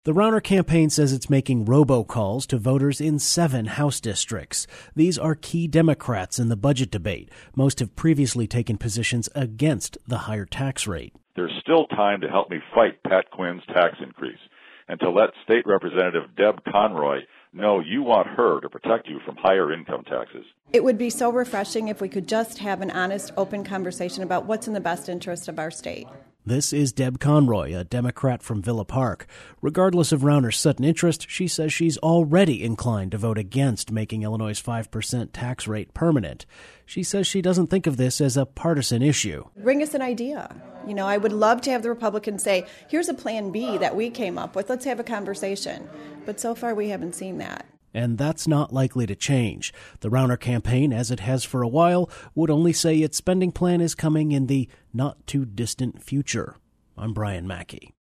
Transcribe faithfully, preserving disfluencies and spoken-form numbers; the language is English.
The Rauner campaign says it's making robocalls to voters in seven House districts. These are key Democrats in the budget debate. Most have previously taken positions against the higher tax rate. There's still time to help me fight Pat Quinn's tax increase and to let State Representative Deb Conroy know you want her to protect you from higher income taxes. It would be so refreshing if we could just have an honest, open conversation about what's in the best interest of our state. This is Deb Conroy, a Democrat from Villa Park. Regardless of Rauner's sudden interest, she says she's already inclined to vote against making Illinois' five percent tax rate permanent. She says she doesn't think of this as a partisan issue. Bring us an idea. You know, I would love to have the Republicans say, here's a plan B that we came up with. Let's have a conversation. But so far, we haven't seen that. And that's not likely to change. The Rauner campaign, as it has for a while, would only say its spending plan is coming in the not-too-distant future. I'm Brian Mackey.